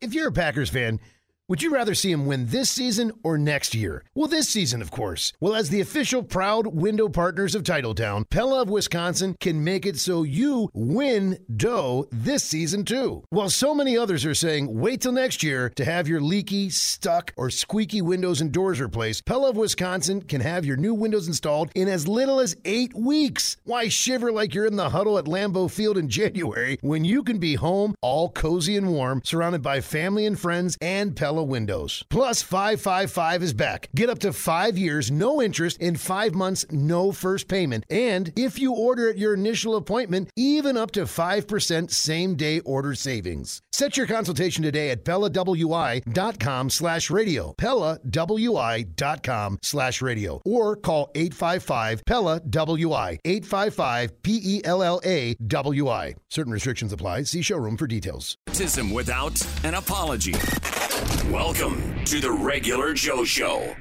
If you're a Packers fan, would you rather see him win this season or next year? Well, this season, of course. Well, as the official proud window partners of Titletown, Pella of Wisconsin can make it so you win dough this season, too. While so many others are saying, wait till next year to have your leaky, stuck, or squeaky windows and doors replaced, Pella of Wisconsin can have your new windows installed in as little as 8 weeks. Why shiver like you're in the huddle at Lambeau Field in January when you can be home all cozy and warm, surrounded by family and friends and Pella windows. Plus, 555 is back. Get up to 5 years, no interest, in 5 months, no first payment. And if you order at your initial appointment, even up to 5% same-day order savings. Set your consultation today at PellaWI.com/radio. PellaWI.com/radio. Or call 855-PELLA-WI. 855-PELLA-WI. Certain restrictions apply. See showroom for details. Autism without an apology. Welcome to the Regular Joe Show.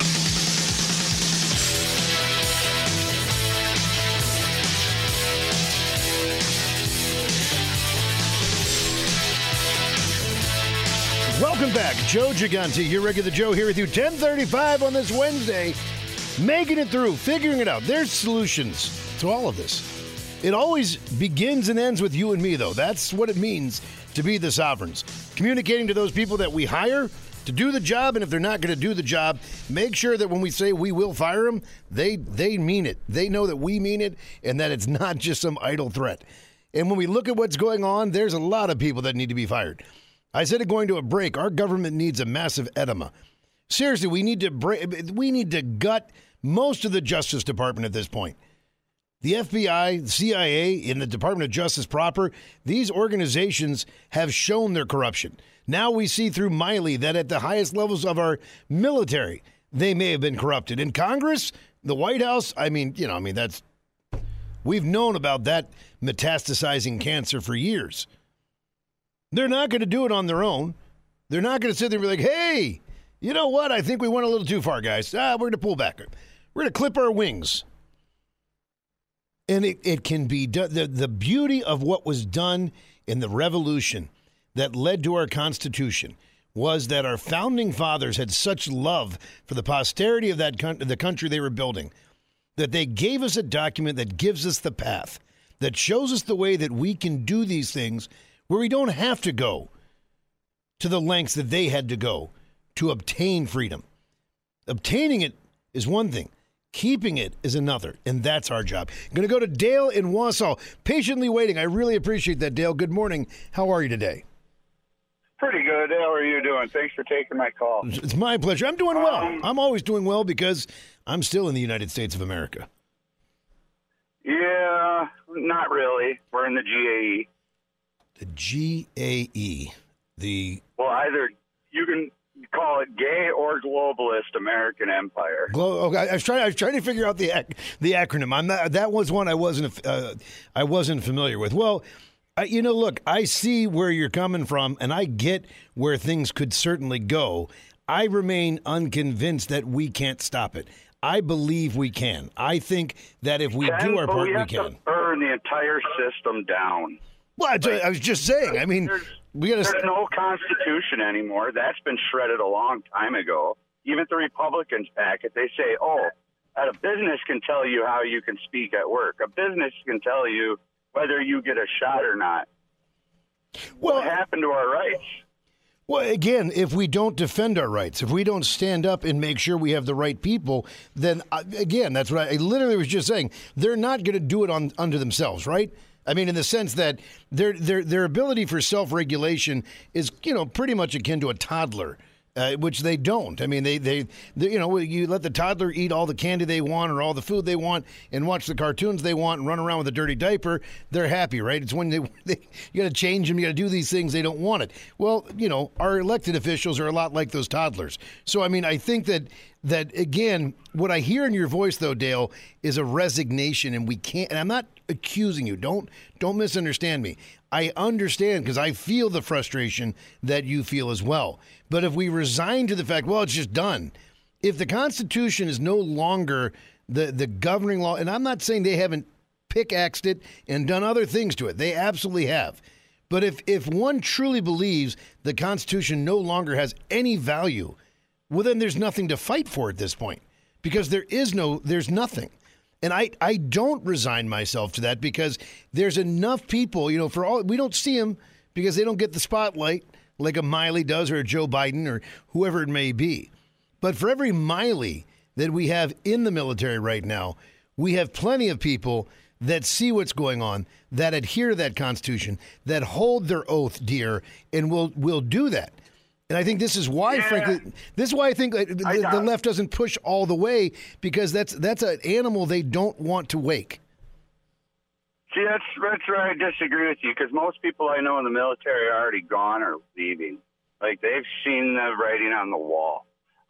Welcome back. Joe Gigante, your Regular Joe, here with you. 10:35 on this Wednesday. Making it through, figuring it out. There's solutions to all of this. It always begins and ends with you and me, though. That's what it means to be the Sovereigns. Communicating to those people that we hire to do the job, and if they're not going to do the job, make sure that when we say we will fire them, they mean it. They know that we mean it and that it's not just some idle threat. And when we look at what's going on, there's a lot of people that need to be fired. I said it going to a break. Our government needs a massive edema. Seriously, we need to gut most of the Justice Department at this point. The FBI, the CIA, and the Department of Justice proper, these organizations have shown their corruption. Now we see through Miley that at the highest levels of our military, they may have been corrupted. In Congress, the White House, that's, we've known about that metastasizing cancer for years. They're not going to do it on their own. They're not going to sit there and be like, hey, you know what? I think we went a little too far, guys. We're going to pull back. We're going to clip our wings. And it can be done. The beauty of what was done in the revolution that led to our Constitution was that our founding fathers had such love for the posterity of the country they were building that they gave us a document that gives us the path, that shows us the way that we can do these things where we don't have to go to the lengths that they had to go to obtain freedom. Obtaining it is one thing. Keeping it is another, and that's our job. I'm going to go to Dale in Wausau, patiently waiting. I really appreciate that, Dale. Good morning. How are you today? Pretty good. How are you doing? Thanks for taking my call. It's my pleasure. I'm doing well. I'm always doing well because I'm still in the United States of America. Yeah, not really. We're in the GAE. The GAE. Well, either you can call it gay or globalist American empire. Okay, I was trying to figure out the acronym. That was one I wasn't familiar with. Well, look, I see where you're coming from, and I get where things could certainly go. I remain unconvinced that we can't stop it. I believe we can. I think that if we do our part, we can. To burn the entire system down. Well, I was just saying. I mean, there's no Constitution anymore. That's been shredded a long time ago. Even the Republicans pack it. They say, a business can tell you how you can speak at work. A business can tell you whether you get a shot or not. What happened to our rights? Well, again, if we don't defend our rights, if we don't stand up and make sure we have the right people, then, again, that's what I literally was just saying. They're not going to do it unto themselves, right? I mean, in the sense that their ability for self-regulation is, pretty much akin to a toddler, which they don't. I mean, they you let the toddler eat all the candy they want or all the food they want and watch the cartoons they want and run around with a dirty diaper. They're happy, right? It's when you got to change them, you got to do these things, they don't want it. Well, our elected officials are a lot like those toddlers. So, I mean, I think that again, what I hear in your voice, though, Dale, is a resignation, and we can't. And I'm not accusing you. Don't misunderstand me. I understand because I feel the frustration that you feel as well. But if we resign to the fact, well, it's just done. If the Constitution is no longer the governing law, and I'm not saying they haven't pickaxed it and done other things to it. They absolutely have. But if one truly believes the Constitution no longer has any value, well, then there's nothing to fight for at this point, because there's nothing. And I don't resign myself to that, because there's enough people, we don't see them because they don't get the spotlight like a Miley does, or a Joe Biden, or whoever it may be. But for every Miley that we have in the military right now, we have plenty of people that see what's going on, that adhere to that Constitution, that hold their oath dear, and will do that. And I think this is why, frankly, I think the left doesn't push all the way, because that's an animal they don't want to wake. See, that's where I disagree with you, because most people I know in the military are already gone or leaving. Like, they've seen the writing on the wall.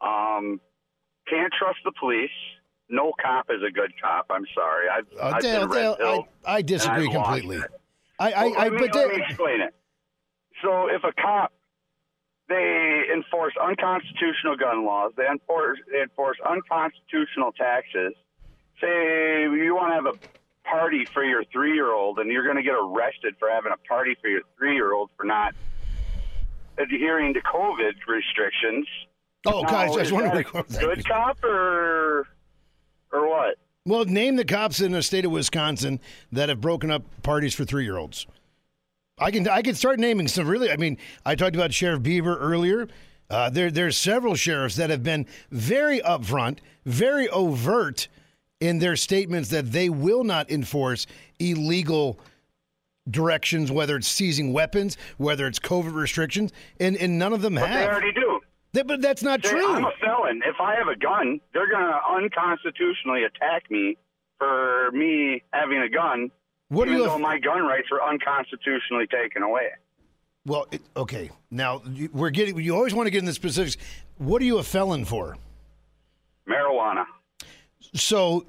Can't trust the police. No cop is a good cop. I'm sorry. Dale, I disagree completely. Let me explain it. So if a cop, they enforce unconstitutional gun laws, they enforce unconstitutional taxes. Say you want to have a party for your 3-year-old, and you're going to get arrested for having a party for your 3-year-old for not adhering to COVID restrictions. Oh, God, I just wondering. Good cop or what? Well, name the cops in the state of Wisconsin that have broken up parties for 3-year-olds. I can start naming some. Really, I mean, I talked about Sheriff Bieber earlier. There's several sheriffs that have been very upfront, very overt in their statements that they will not enforce illegal directions, whether it's seizing weapons, whether it's COVID restrictions, and none of them have. They already do. But that's not true. I'm a felon. If I have a gun, they're going to unconstitutionally attack me for me having a gun, even though my gun rights were unconstitutionally taken away. Well, okay. Now, you always want to get in the specifics. What are you a felon for? Marijuana. So,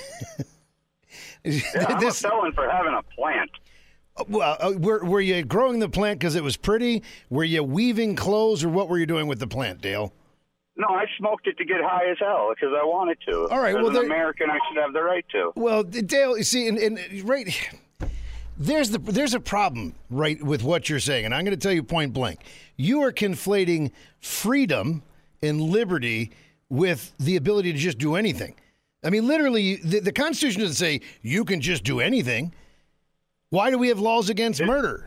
I'm a felon for having a plant. Well, were you growing the plant because it was pretty? Were you weaving clothes, or what were you doing with the plant, Dale? No, I smoked it to get high as hell because I wanted to. All right, as an American, I should have the right to. Well, Dale, you see, and right there's a problem right with what you're saying, and I'm going to tell you point blank. You are conflating freedom and liberty with the ability to just do anything. I mean, literally, the Constitution doesn't say you can just do anything. Why do we have laws against murder?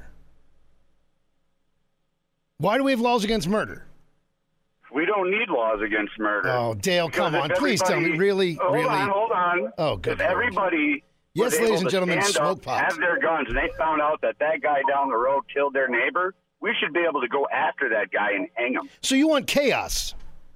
Why do we have laws against murder? We don't need laws against murder. Oh, Dale, come on. Please tell me. Really? Hold on. Oh, good. If everybody yes, ladies and gentlemen, smoke pot. Have their guns, and they found out that guy down the road killed their neighbor, we should be able to go after that guy and hang him. So you want chaos?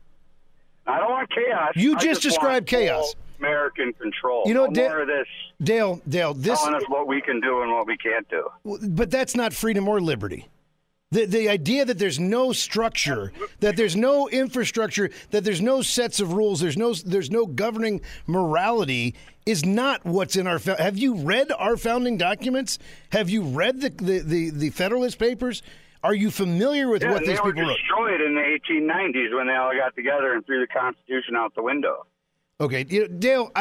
I don't want chaos. You just described chaos. American control. You know, more of this. Dale, this telling us what we can do and what we can't do. But that's not freedom or liberty. The idea that there's no structure, that there's no infrastructure, that there's no sets of rules, there's no governing morality is not what's in our. Have you read our founding documents? Have you read the Federalist Papers? Are you familiar with what these people wrote? They were destroyed in the 1890s when they all got together and threw the Constitution out the window. Okay, Dale,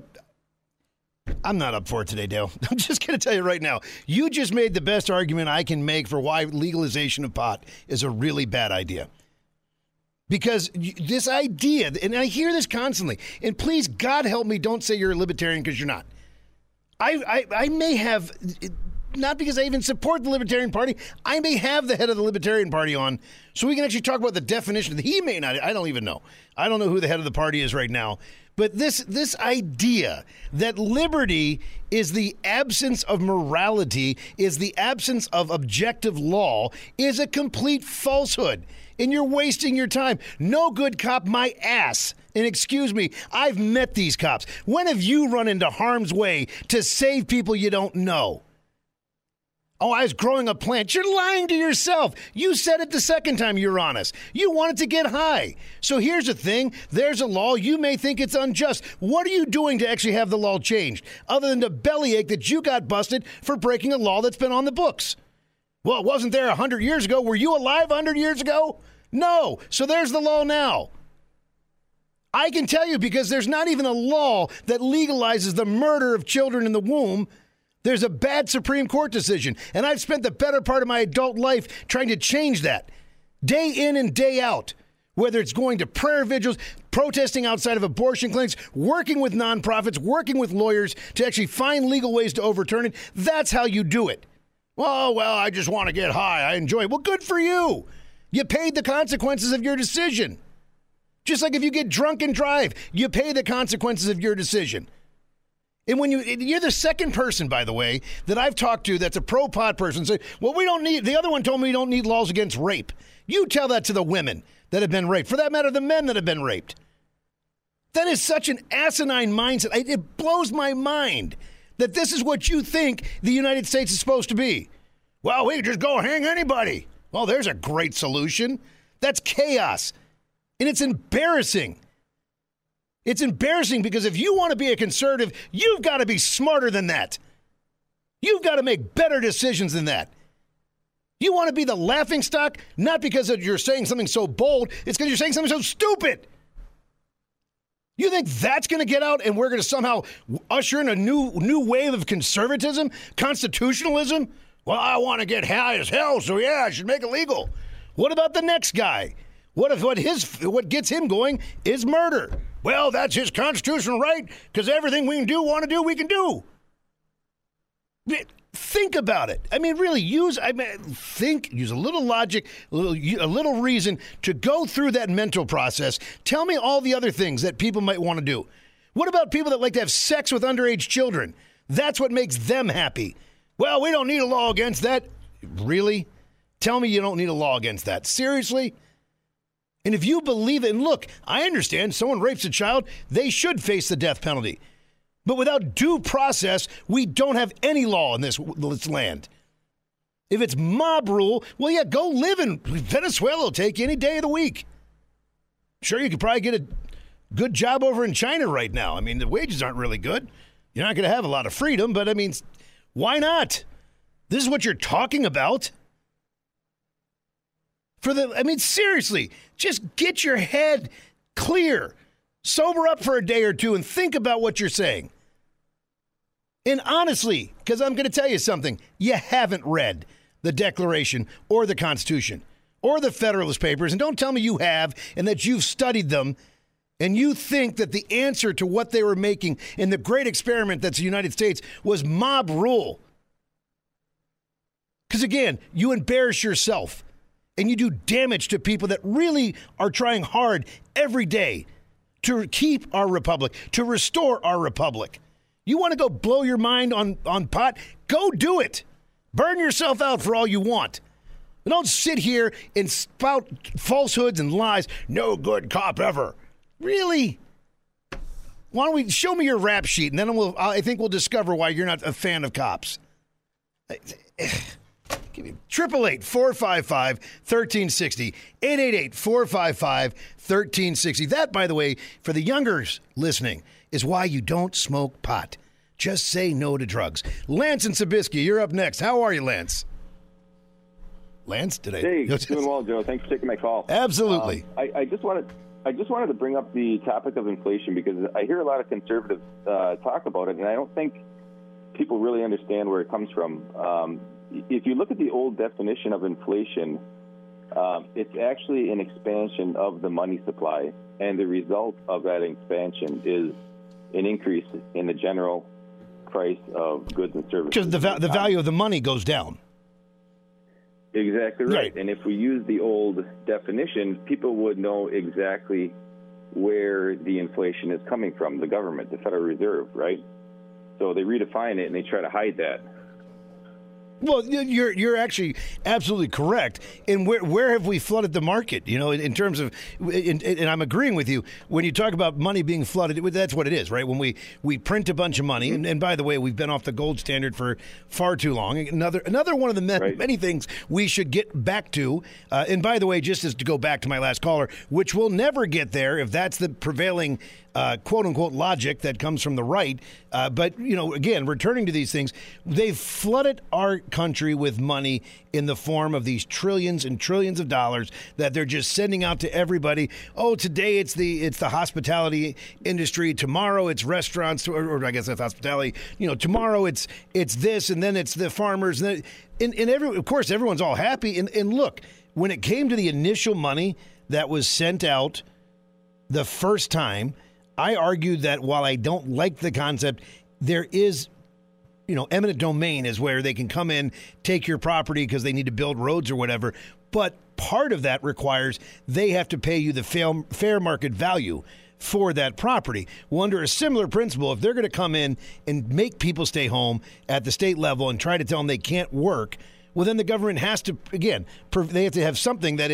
I'm not up for it today, Dale. I'm just going to tell you right now. You just made the best argument I can make for why legalization of pot is a really bad idea. Because this idea, and I hear this constantly, and please, God help me, don't say you're a libertarian, because you're not. I may have, not because I even support the Libertarian Party, I may have the head of the Libertarian Party on, so we can actually talk about the definition. He may not, I don't even know. I don't know who the head of the party is right now. But this idea that liberty is the absence of morality, is the absence of objective law, is a complete falsehood. And you're wasting your time. No good cop, my ass. And excuse me, I've met these cops. When have you run into harm's way to save people you don't know? Oh, I was growing a plant. You're lying to yourself. You said it the second time you were honest. You wanted to get high. So here's the thing. There's a law. You may think it's unjust. What are you doing to actually have the law changed, other than to bellyache that you got busted for breaking a law that's been on the books? Well, it wasn't there 100 years ago. Were you alive 100 years ago? No. So there's the law now. I can tell you, because there's not even a law that legalizes the murder of children in the womb. There's a bad Supreme Court decision, and I've spent the better part of my adult life trying to change that. Day in and day out, whether it's going to prayer vigils, protesting outside of abortion clinics, working with nonprofits, working with lawyers to actually find legal ways to overturn it. That's how you do it. Well, I just want to get high. I enjoy it. Well, good for you. You paid the consequences of your decision. Just like if you get drunk and drive, you pay the consequences of your decision. And when you're the second person, by the way, that I've talked to that's a pro-pot person, say, well, we don't need, the other one told me we don't need laws against rape. You tell that to the women that have been raped. For that matter, the men that have been raped. That is such an asinine mindset. It blows my mind that this is what you think the United States is supposed to be. Well, we can just go hang anybody. Well, there's a great solution. That's chaos. And it's embarrassing. It's embarrassing because if you want to be a conservative, you've got to be smarter than that. You've got to make better decisions than that. You want to be the laughingstock, not because you're saying something so bold, it's because you're saying something so stupid. You think that's going to get out and we're going to somehow usher in a new wave of conservatism, constitutionalism? Well, I want to get high as hell, so yeah, I should make it legal. What about the next guy? What if what gets him going is murder? Well, that's his constitutional right because everything we want to do, we can do. Think about it. I mean, really, use a little logic, a little reason to go through that mental process. Tell me all the other things that people might want to do. What about people that like to have sex with underage children? That's what makes them happy. Well, we don't need a law against that. Really? Tell me you don't need a law against that. Seriously? And if you believe it, and look, I understand someone rapes a child, they should face the death penalty. But without due process, we don't have any law in this land. If it's mob rule, well, yeah, go live in Venezuela. Will take you any day of the week. Sure, you could probably get a good job over in China right now. I mean, the wages aren't really good. You're not going to have a lot of freedom, but I mean, why not? This is what you're talking about. Seriously, just get your head clear. Sober up for a day or two and think about what you're saying. And honestly, because I'm going to tell you something, you haven't read the Declaration or the Constitution or the Federalist Papers, and don't tell me you have and that you've studied them and you think that the answer to what they were making in the great experiment that's the United States was mob rule. Because again, you embarrass yourself. And you do damage to people that really are trying hard every day to keep our republic, to restore our republic. You want to go blow your mind on pot? Go do it. Burn yourself out for all you want. But don't sit here and spout falsehoods and lies. No good cop ever. Really? Why don't we show me your rap sheet, and then I think we'll discover why you're not a fan of cops. 888-455-1360. 888-455-1360. That, by the way, for the youngers listening, is why you don't smoke pot. Just say no to drugs. Lance and Sabisky, you're up next. How are you, Lance? Lance, Hey, doing well, Joe. Thanks for taking my call. Absolutely. I just wanted to bring up the topic of inflation because I hear a lot of conservatives talk about it, and I don't think people really understand where it comes from. If you look at the old definition of inflation, it's actually an expansion of the money supply, and the result of that expansion is an increase in the general price of goods and services. Because the value of the money goes down. Exactly right. And if we use the old definition, people would know exactly where the inflation is coming from, the government, the Federal Reserve, right? So they redefine it and they try to hide that. Well, you're actually absolutely correct. And where have we flooded the market? You know, in terms of, and I'm agreeing with you when you talk about money being flooded. That's what it is, right? When we print a bunch of money, and by the way, we've been off the gold standard for far too long. Another one of the many things we should get back to. And by the way, just as to go back to my last caller, which we'll never get there if that's the prevailing quote-unquote logic that comes from the right. But, again, returning to these things, they've flooded our country with money in the form of these trillions and trillions of dollars that they're just sending out to everybody. Oh, today it's the hospitality industry. Tomorrow it's restaurants, or I guess that's hospitality. Tomorrow it's this, and then it's the farmers. And of course, everyone's all happy. And look, when it came to the initial money that was sent out the first time, I argued that while I don't like the concept, there is, eminent domain is where they can come in, take your property because they need to build roads or whatever. But part of that requires they have to pay you the fair market value for that property. Well, under a similar principle, if they're going to come in and make people stay home at the state level and try to tell them they can't work, well, then the government has to, again, they have to have something that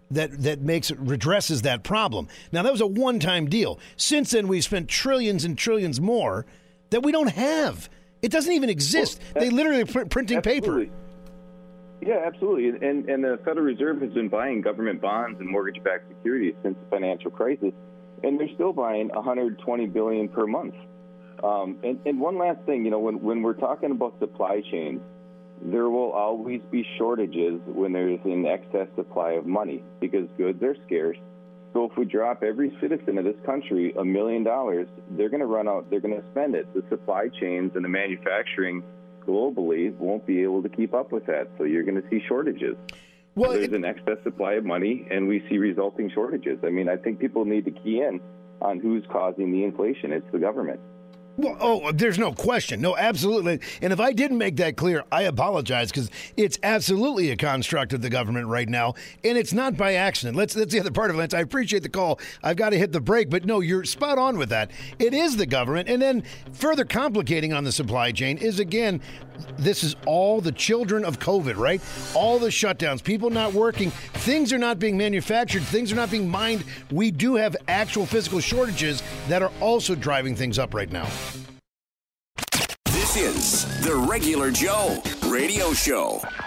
redresses that problem. Now, that was a one-time deal. Since then, we've spent trillions and trillions more that we don't have. It doesn't even exist. They literally are printing paper. Yeah, absolutely. And the Federal Reserve has been buying government bonds and mortgage-backed securities since the financial crisis, and they're still buying $120 billion per month. And one last thing, when we're talking about supply chains, there will always be shortages when there's an excess supply of money because goods are scarce. So if we drop every citizen of this country $1 million, they're going to run out, they're going to spend it. The supply chains and the manufacturing globally won't be able to keep up with that. So you're going to see shortages. Well, there's an excess supply of money, and we see resulting shortages. I mean, I think people need to key in on who's causing the inflation. It's the government. Well, there's no question. No, absolutely. And if I didn't make that clear, I apologize, because it's absolutely a construct of the government right now, and it's not by accident. That's the other part of it, Lance. I appreciate the call. I've got to hit the break, but no, you're spot on with that. It is the government. And then further complicating on the supply chain is, again, this is all the children of COVID, right? All the shutdowns, people not working, things are not being manufactured, things are not being mined. We do have actual physical shortages that are also driving things up right now. This is the Regular Joe Radio Show.